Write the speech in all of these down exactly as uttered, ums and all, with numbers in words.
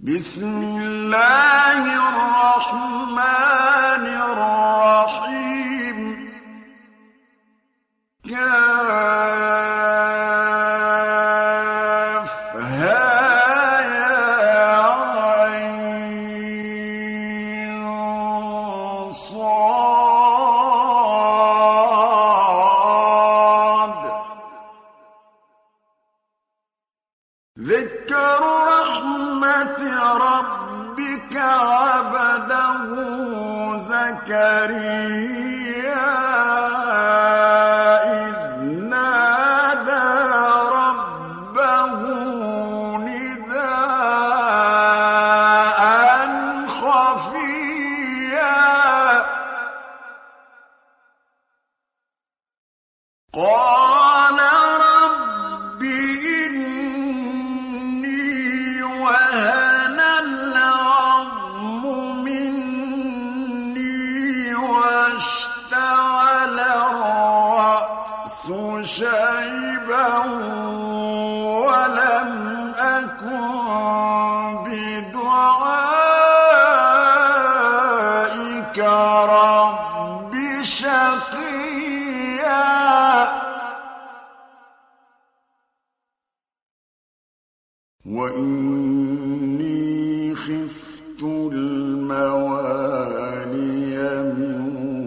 بسم الله الرحمن الرحيم كافها يا عين صاد ذكر رحمة ربك عبده زكريا إذ نادى ربه نداء خفيا قال رب إني وهن العظم مني واشتعل الرأس شيبا ولم أكن بدعائك رب شقيا وإني خفت الموالي من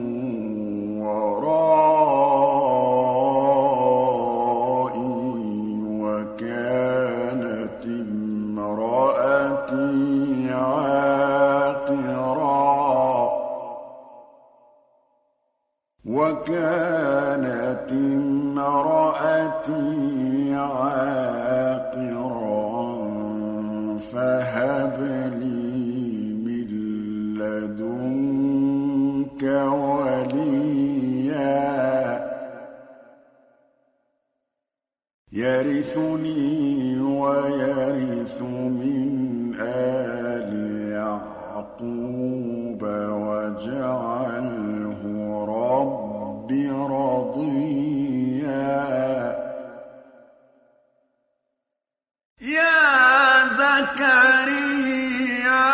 ورائي وكانت امرأتي عاقرا وكانت امرأتي عاقرا فهب لي من لدنك وليا يرثني ويرث من آل يعقوب واجعله رب رضيا يا زكريا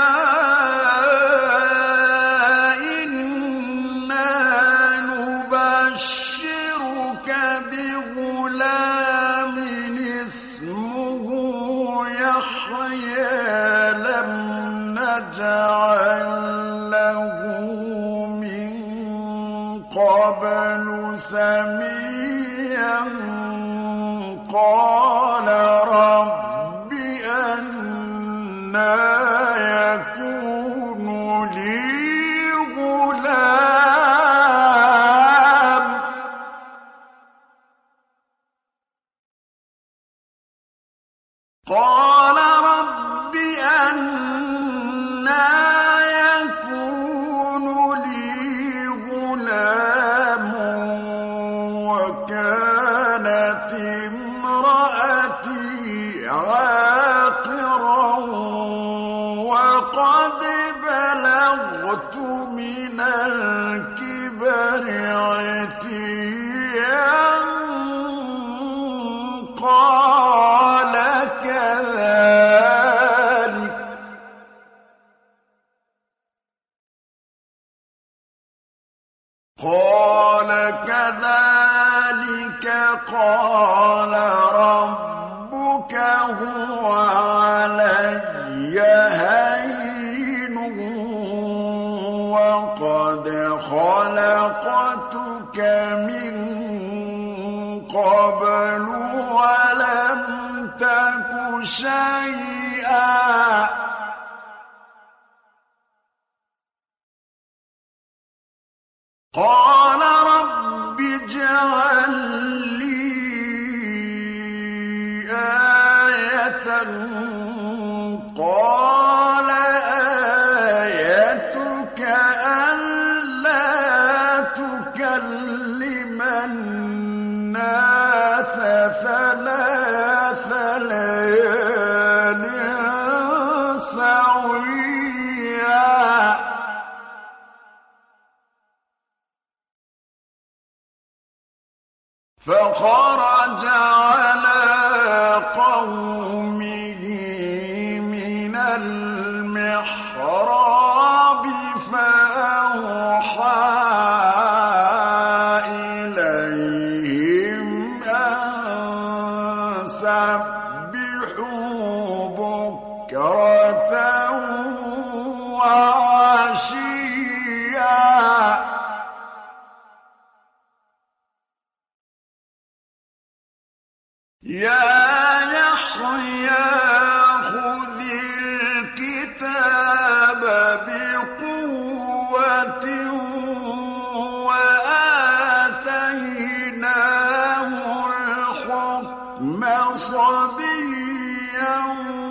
إنا نبشرك بغلام اسمه يحيى لم نجعل له من قبل سميا قال رب أنى يكون لي غلام قال رب أنى يكون لي غلام وكانت امرأتي عاقرا وقد بلغت من الكبر عتيا قال كذلك قال كذلك قال ربك هو علي هين وقد خلقتك من قبل ولم تك شيئا قال رب اجعل لي آية قال آيتك ألا تكلم الناس ثلاث ليال سويا فخرج على قومه من بكرة وعشيا يا يحيى خذ الكتاب بقوة وآتيناه الحكم صبيا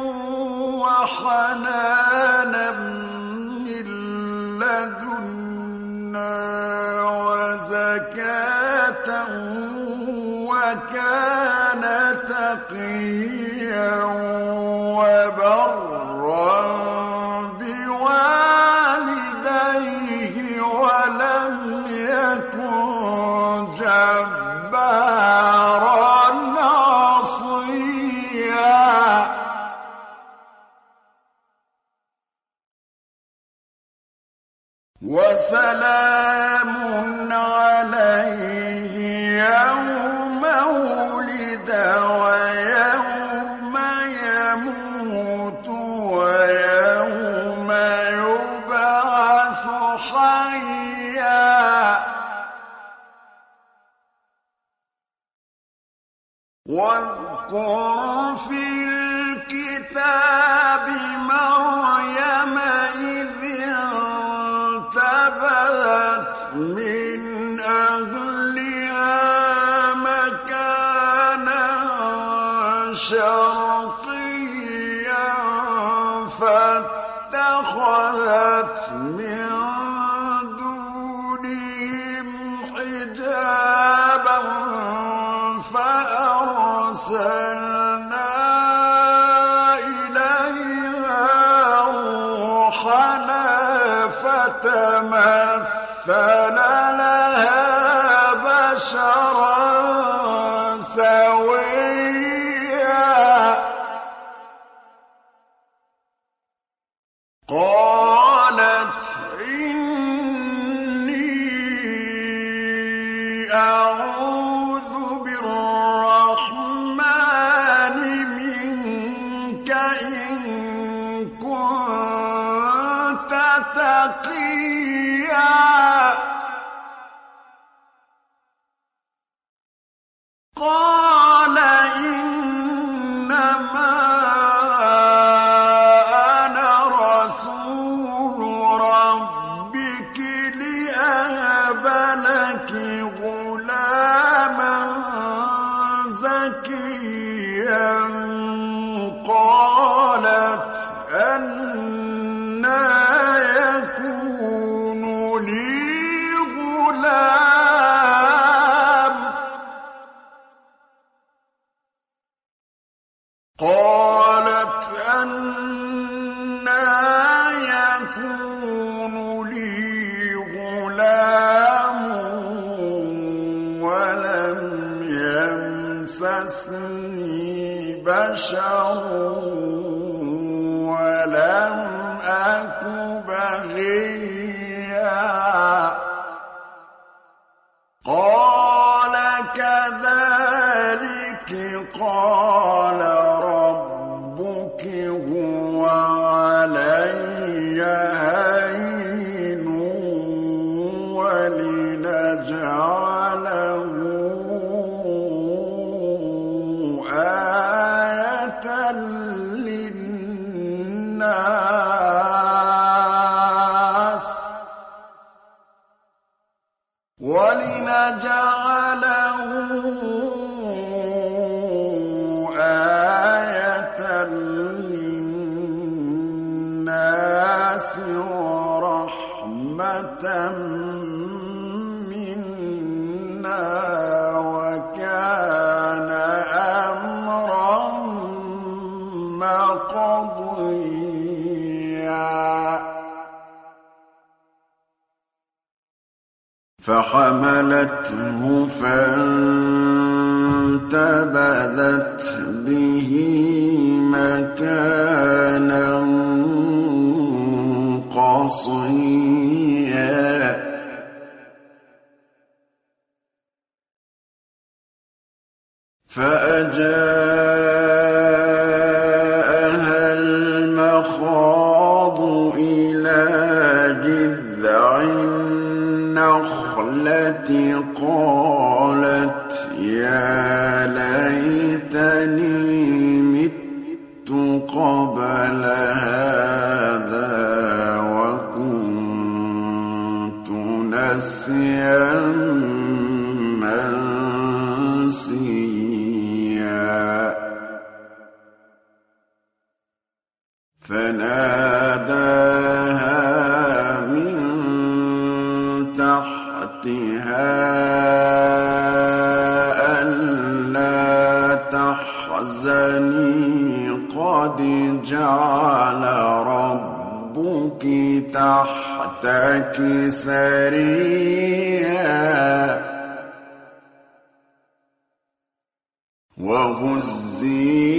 وحنانا من لدنا وزكاة وكان تقيا وبرا بوالديه ولم يكن جبارا عصيا وسلام عليه يوم ولد ويوم يموت ويوم يبعث حيا واذكر في الكتاب مريم إذ انتبذت من أهلها مكانا شرقيا فاتخذت من دونهم حجابا فأرسلنا إليها روحنا فتمثل لها بشرا سويا قالت إني أعوذ بالرحمن منك إن كنت تقيا قال إنما أنا رسول ربك لأهب لك غلاما زكيا قالت أنى يكون لي غلام قالت أنى يكون لي غلام ولم يمسسني بشر ولم أك بغيا قال كذلك قال ربك هو علي هين ولنجعله آية للناس ولنجعله آية للناس ورحمة منا وكان أمرا مقضيا فحملته فانتبذت به مكانا قصيا فأجاءها المخاض قبل هذا وكنت نسيا منسيا فناداها من تحتها ألا تحزني قد جعل ربك تحتك سريا وهزي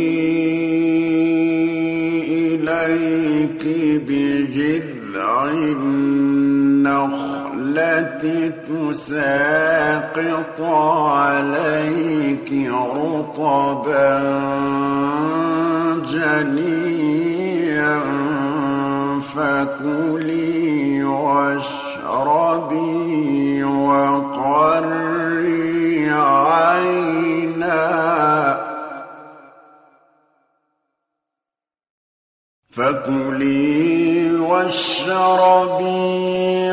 إليك بجذع النخلة تساقط عليك رطبا جنيا فكلي واشربي وقري عينا فكلي واشربي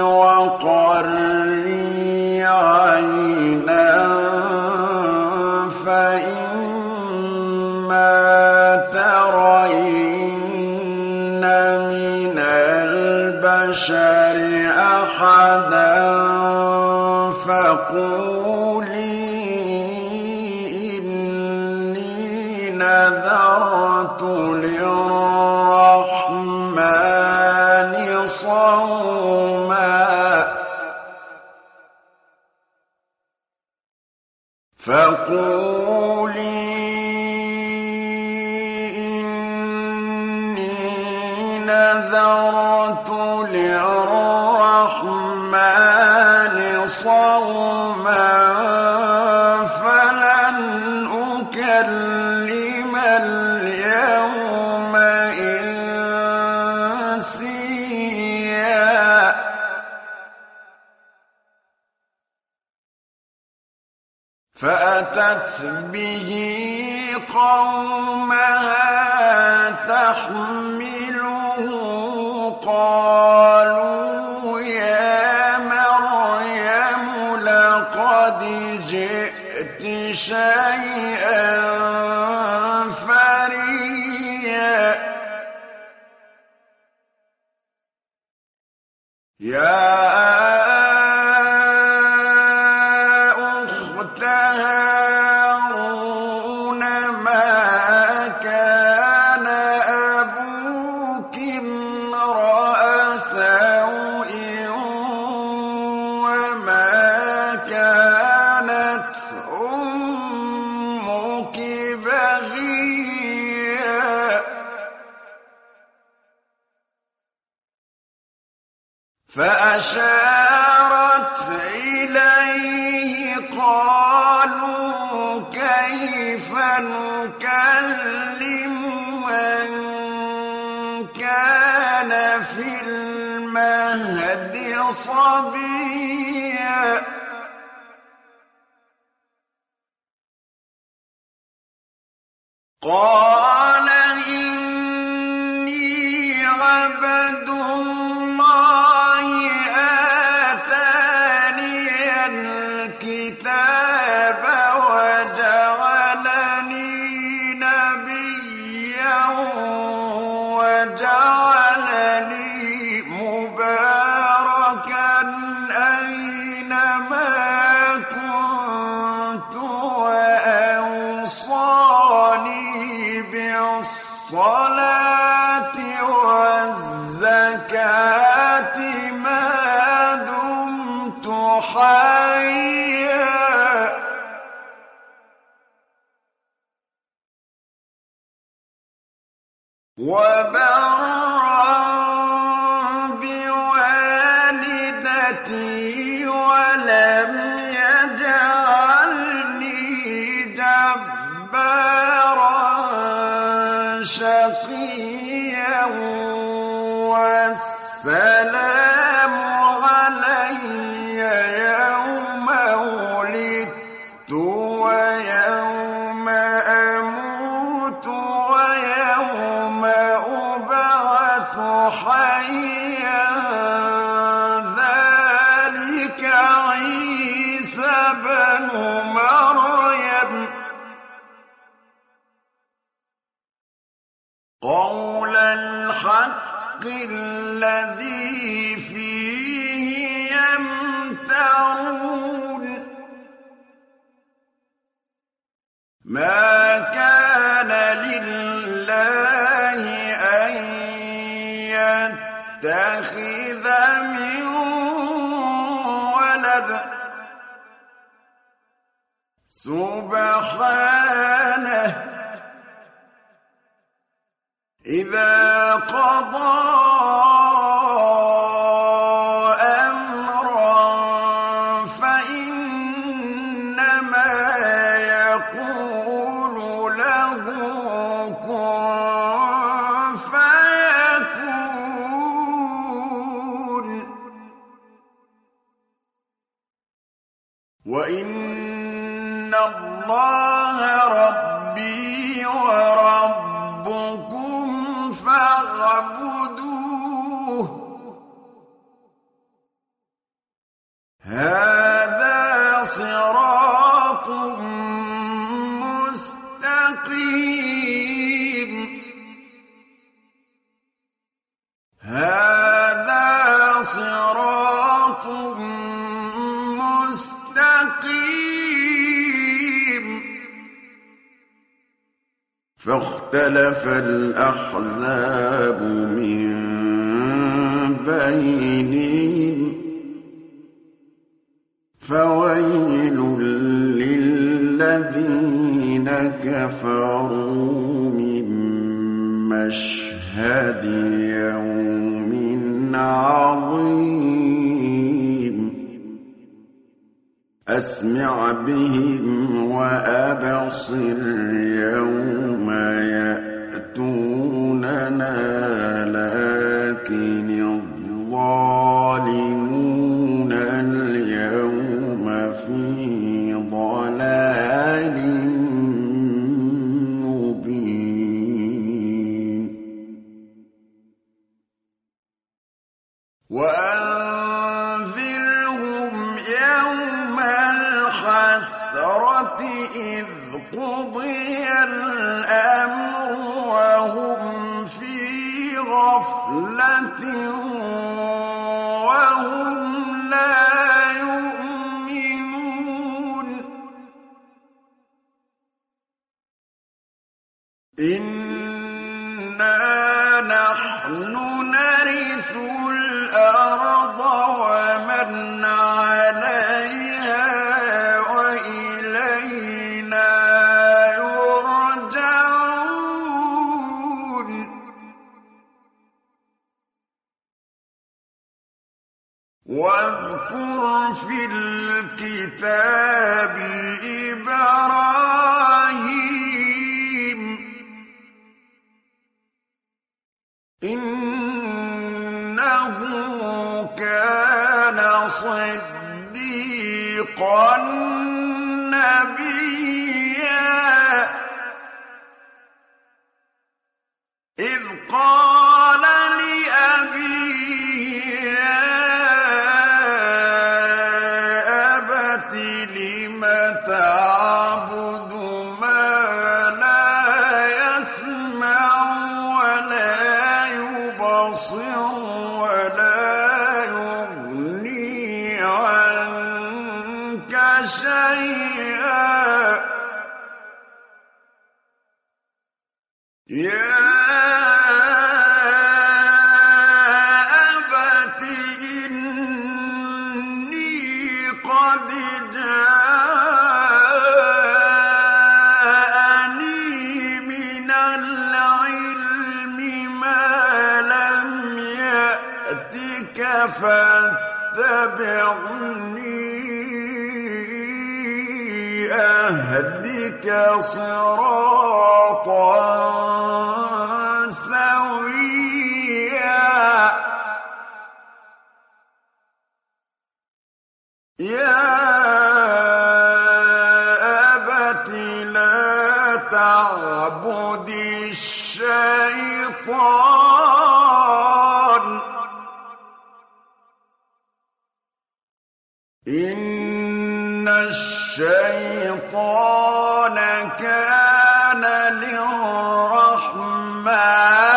وقري عينا فإما ترين من البشر أحدا فقولي إني نذرت للرحمن صوما فقولي إني نذرت للرحمن صوما فلن أكلم اليوم إنسيا فأتت به قومها تحمله قالوا يا مريم لقد جئت شيئا فريا يا أخت هارون ما كان أبوك امرأ سوء وما كانت أمك بغيا فأشارت إليه قالوا كيف نكلم من كان في المهد صبيا قال إني عبد الله آتاني الكتاب وجعلني نبيا وجعلني مباركا أينما كنت وأوصاني بالصلاة والزكاة ما دمت حيا وبرا بوالدتي ولم يجعلني جبارا شقيا والسلام علي يوم ولدت ويوم أموت ويوم قول الحق الذي فيه يمترون ما كان لله أن يتخذ من ولد سبحانه إذا قضى أمرا فإنما يقول له كن فيكون وإن الله ربي وربكم فاعبدوه هذا صراط مستقيم هذا صراط مستقيم فاختلف الأحزاب من بينهم فويل للذين كفروا من مشهد يوم عظيم أسمع بهم وأبصر يوم يأتوننا لكن الظالمون اليوم في ضلال مبين وأنذرهم يوم الحسرة إذ قضي الأمر وهم في غفلة وهم لا يؤمنون إنا نحن نرث الأرض ومن عليها وإلينا يرجعون واذكر في الكتاب إبراهيم إنه كان صديقا نبيا إذ قال لأبيه يا أبت لم تعبد ما لا يسمع ولا يبصر ولا يغني عنك شيئا يا أبت إني قد جاءني من العلم ما لم يأتك فاتبعني أهدك صراطا سويا يا أبت لا تعبد الشيطان إن الشيطان كان للرحمن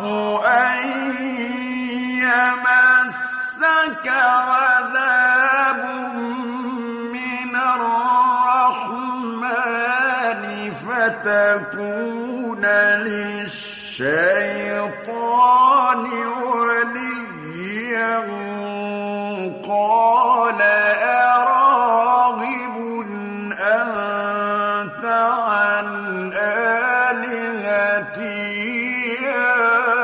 أن يمسك عذاب من الرحمن فتكون للشيطان وليا قال أراغب أنت عن آلهتي يا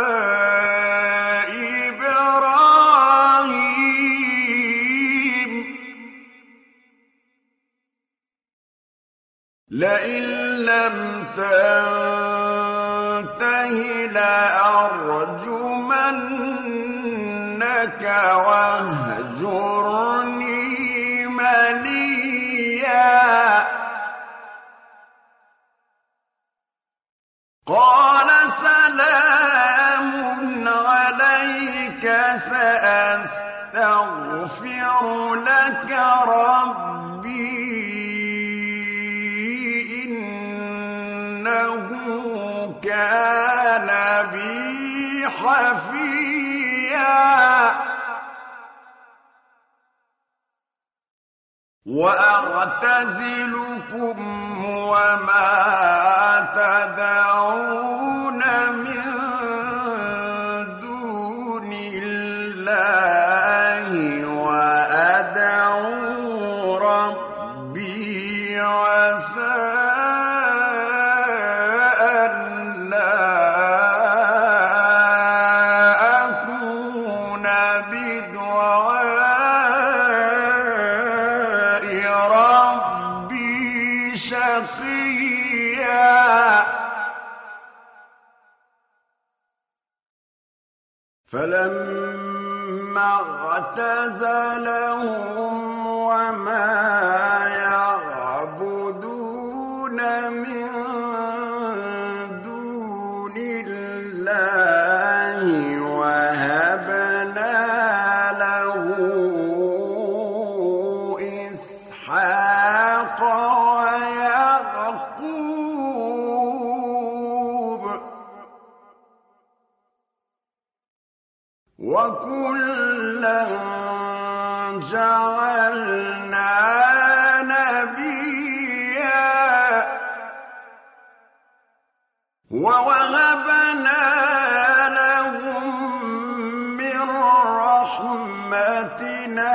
إبراهيم لئن لم تنته لأرجمنك واهجرني مليا قال سلام عليك سأستغفر لك ربي إنه كان بي حفيا وأعتزلكم وما تدعون من دون الله وأدعو ربي عسى فلما اعتزلهم وما يعبدون من دون الله وهبنا له إسحاق ويعقوب وكلا جعلنا نبيا ووهبنا لهم من رحمتنا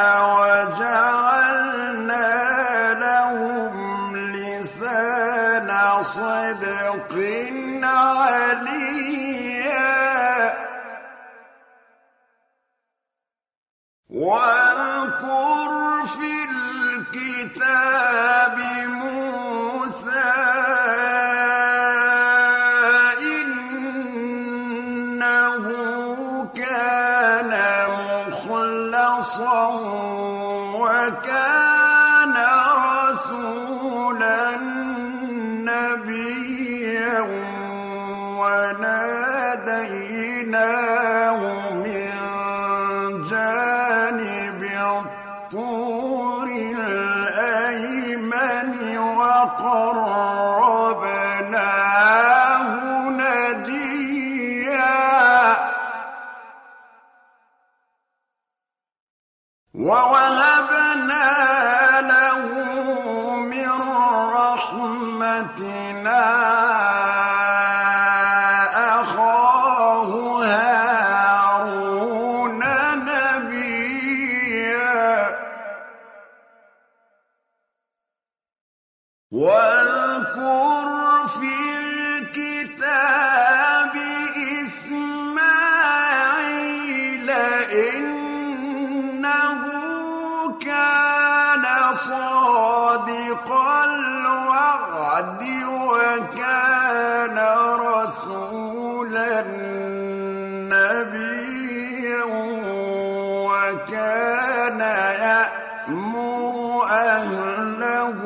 وجعلنا لهم لسان صدق عليا واذكر في الكتاب موسى إنه كان مخلصا وكان رسولا نبيا وناديناه من الطور الأيمن وقربناه نجيا ووهبنا له من رحمتنا أخاه هارون نبيا واذكر في الكتاب إسماعيل إنه كان صادق الوعد وكان رسولا نبيا وكان يأمر أهله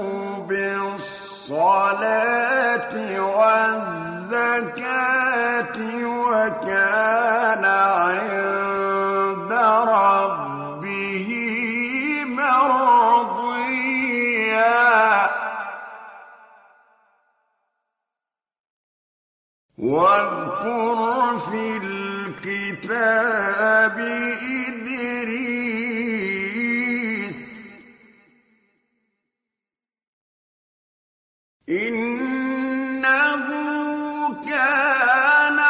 بالصلاة والزكاة وكان عند ربه مرضيا واذكر في الكتاب إدريس إنه كان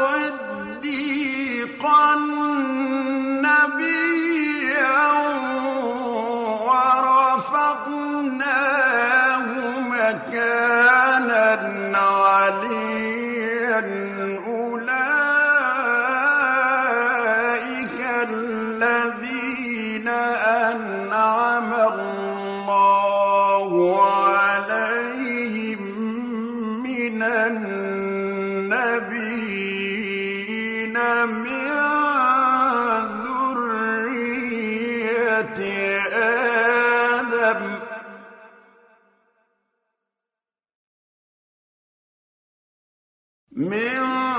صديقا نبيا ورفعناه مكانا عليا أولئك الذين أنعم الله عليهم من النبيين من ذرية آدم من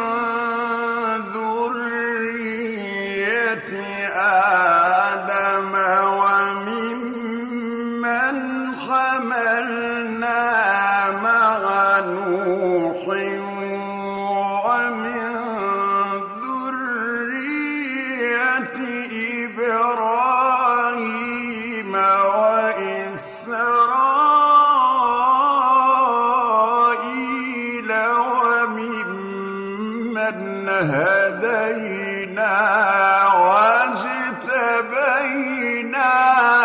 ذرية آدم وممن حملنا مع نوح ومن ذرية إبراهيم وإسرائيل وممن هدينا واجتبينا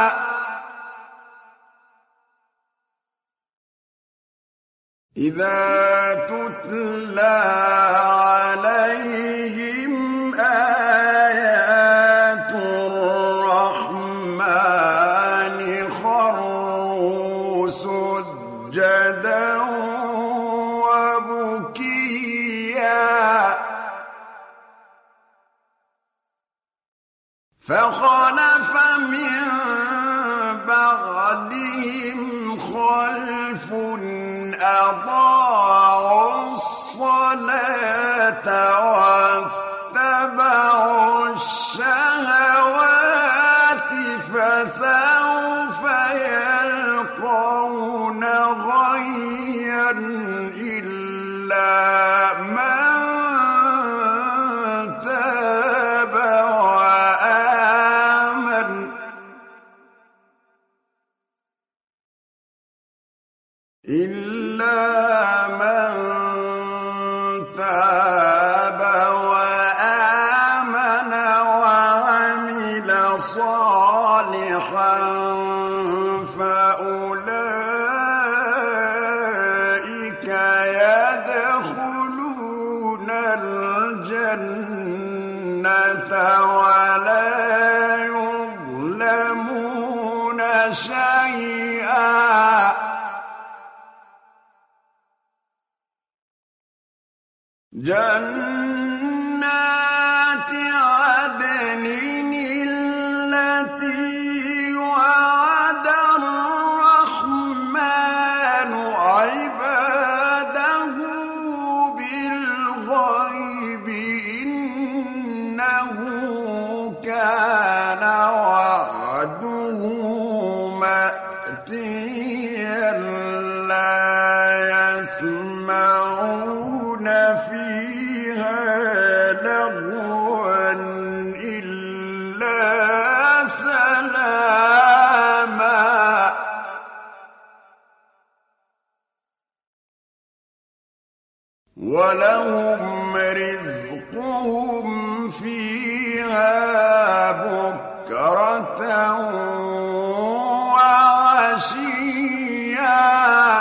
إذا تتلى عليهم آيات الرحمن خروا سجدا وبكيا فخلف من بعدهم خلف أضاعوا الصلاة واتبعوا الشهوات فسوف يلقون غيا إلا من تاب وآمن إلا من تاب وآمن وعمل صالحا فأولئك يدخلون الجنة ولا يظلمون شيئا جنات عدن التي وعد الرحمن عباده بالغيب إنه كان وعده مأتيا لا يسمعون فيها لغوا إلا سلاما ولهم رزقهم فيها بكرة وعشيا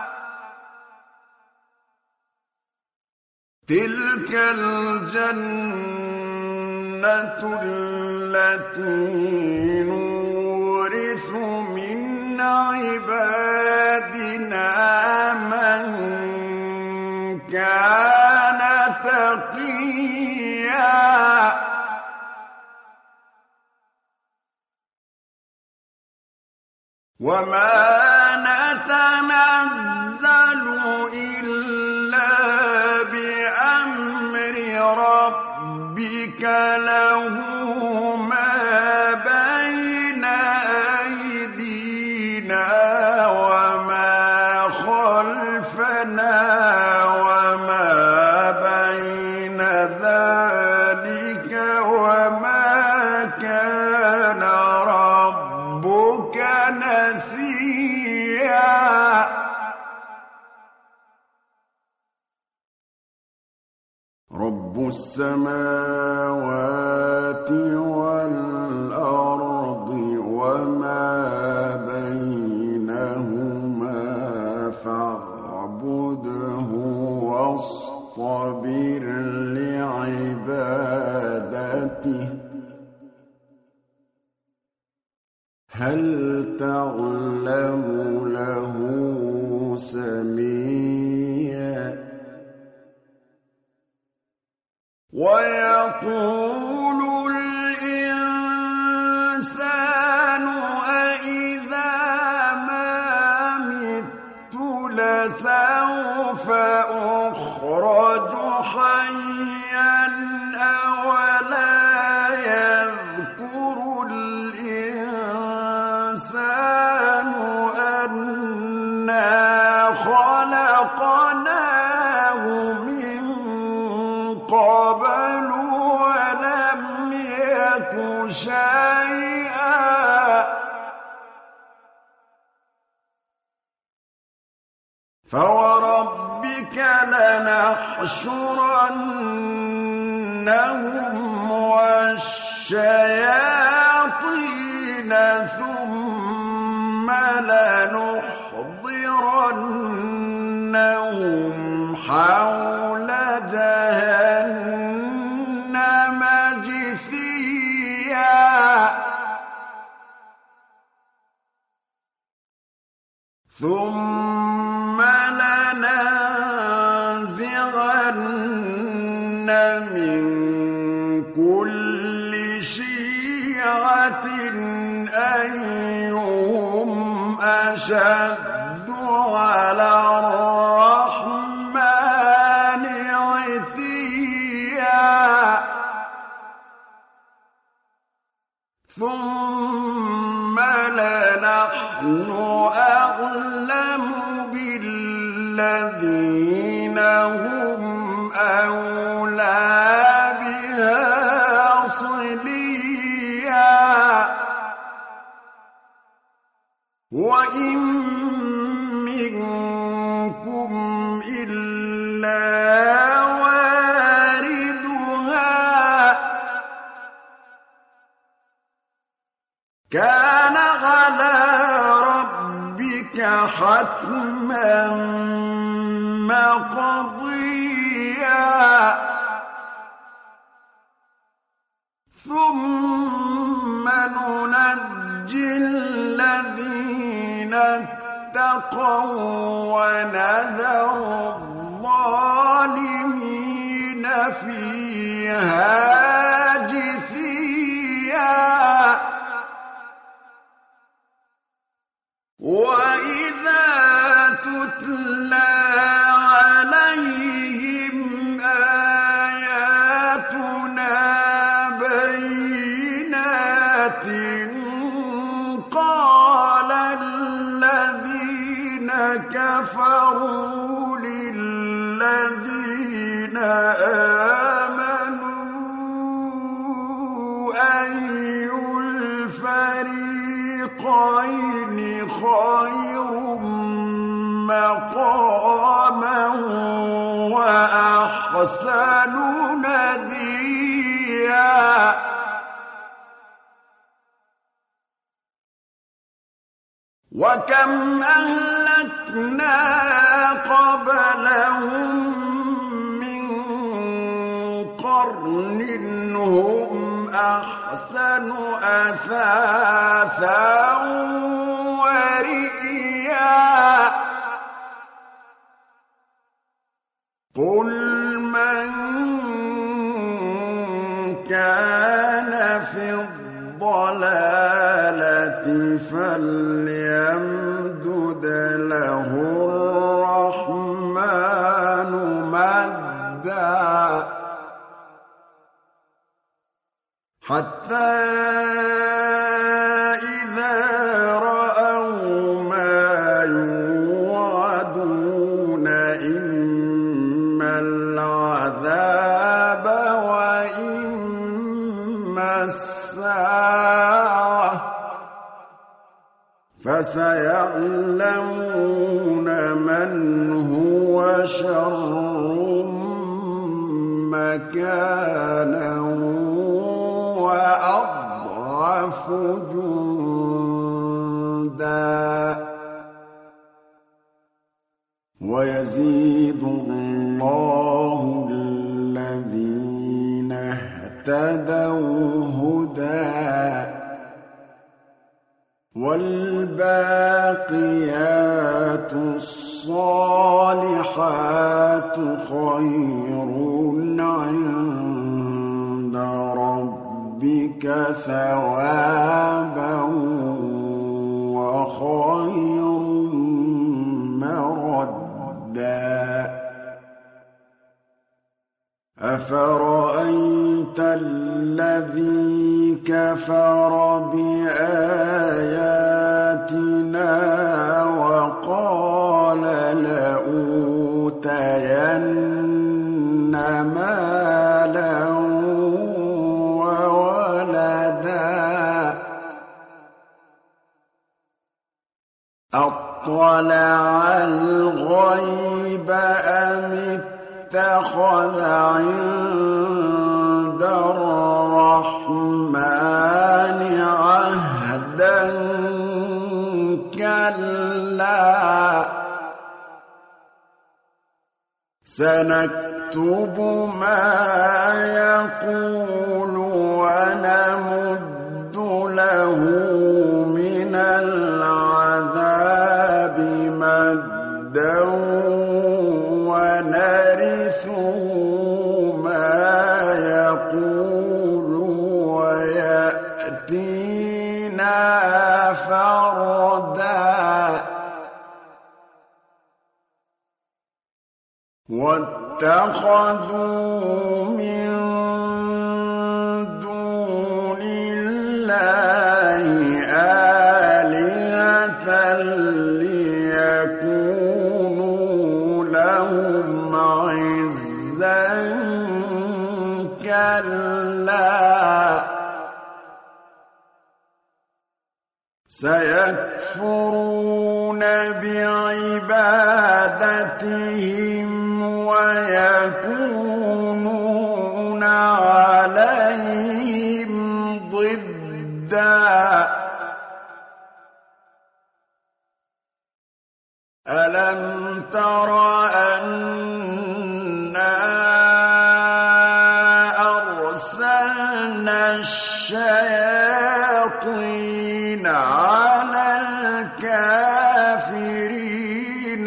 تلك الجنة التي نورث من عبادنا من كان تقيا وما نتنزل إلا بأمر ربك له ما بين أيدينا وما خلفنا وما بين ذلك السماوات والأرض وما بينهما فاعبده واصطبر لعبادته هل تعلم له سميا ويقول الإنسان أإذا ما مت لسوف أخرج حيا أولا يذكر الإنسان أنا خلقناه من قبل ولم يك شيئا فوربك لنحشرنهم والشياطين ثم لنحضرنهم حول جهنم جثيا ثم لننزغن من كل شيعة أيهم أشد على الرحمن عتيا ثم لنحن أعلم بالذين هم أولى بها صليا وإن منكم إلا واردها كان على ربك حتما مقضيا ثم ننجي الذين اتقوا ونذر الظالمين فيها جثيا وإذا تتلى عليهم آياتنا بينات قال الذين كفروا للذين آمنوا أي الفريقين خير مقاما وأحسن نديا وكم أهلكنا قبلهم من قرن هم أحسن أثاثا ورئيا قل من كان في الضلالة فليمدد له الرحمن مدا حتى إذا رأوا ما يوعدون إما العذاب وإما الساعة فسيعلمون من هو شر مكانا وأضعف جندا ويزيد الله الذين اهتدوا هدى والباقيات الصالحات خير عند ربك ثوابا وخير مردا أفرأيت الذي كفر بآياتنا وقال لأوتين مالا وولدا أطلع الغيب أم اتخذ عند الرحمن عهدا كلا سنكتب ما يقول ونمد له من العذاب مدا ونرثه ما يقول ويأتينا فردا واتخذوا من دون الله آلهة ليكونوا لهم عزا كلا سيكفرون بعبادتهم ويكونون عليهم ضدا ألم تر أنا أرسلنا الشياطين على الكافرين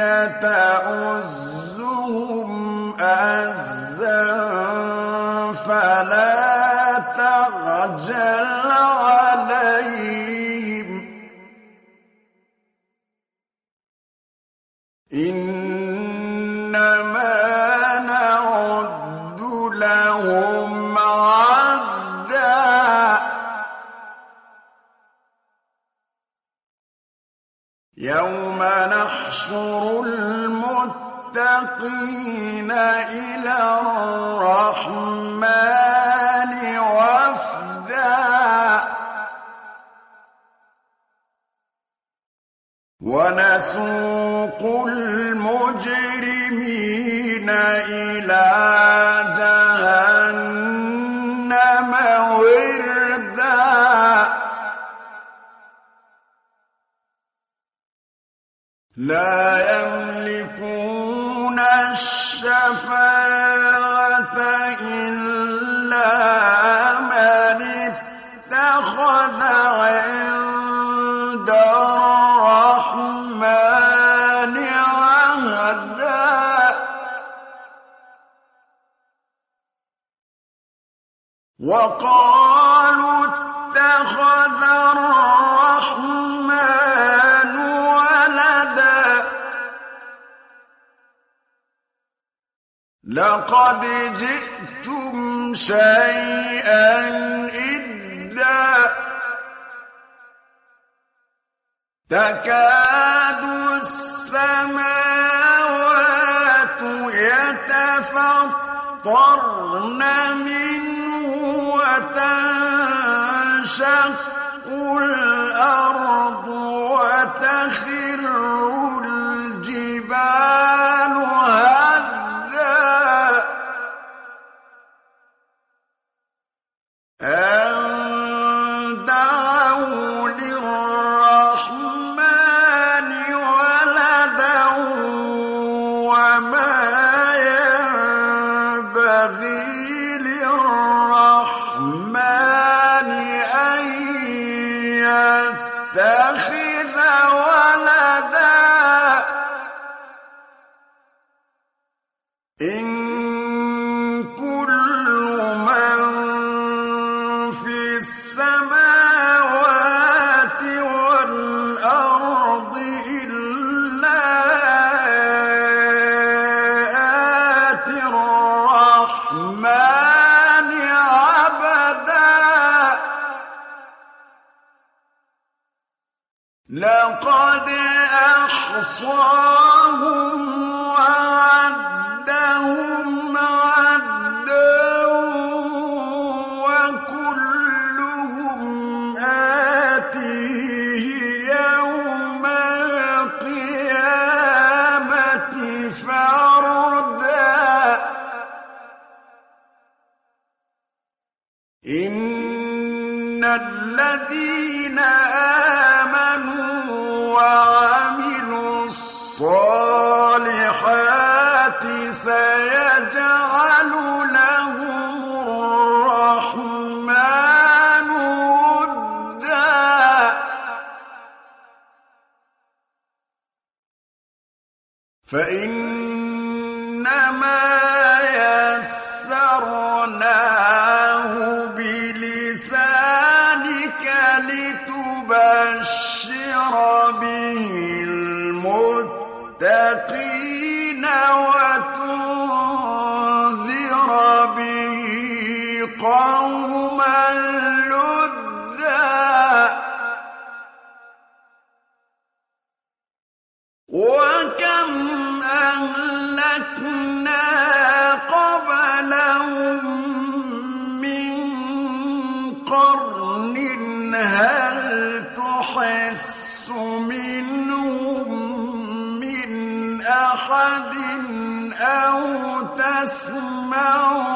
تؤزهم أزا فلا تعجل عليهم إنما نعد لهم عدا يوم نحشر المتقين إلى الرحمن وفدا ونسوق المجرمين إلى جهنم وردا لا يملكون الشفاعة إلا من اتخذ عند الرحمن عهدا وقالوا اتخذ الرحمن ولدا لقد جئتم شيئا إدا تكاد السماوات يتفطرن منه وتنشق الأرض وتخر الجبال هدا ما ينبغي للرحمن أن يتخذ ولدا إن كل من في السماوات والأرض إلا آتي الرحمن عبدا لقد أحصاهم وعدهم عدا وكلهم آتيه يوم القيامة فردا إن الذين آمنوا وعملوا الصالحات سيجعل لهم الرحمن ودا فإنما يسرناه بلسانك لتبشر به المتقين وتنذر به قوما لدا وكم أهلكنا قبلهم من قرن هل تحس منهم من أحد أو تسمع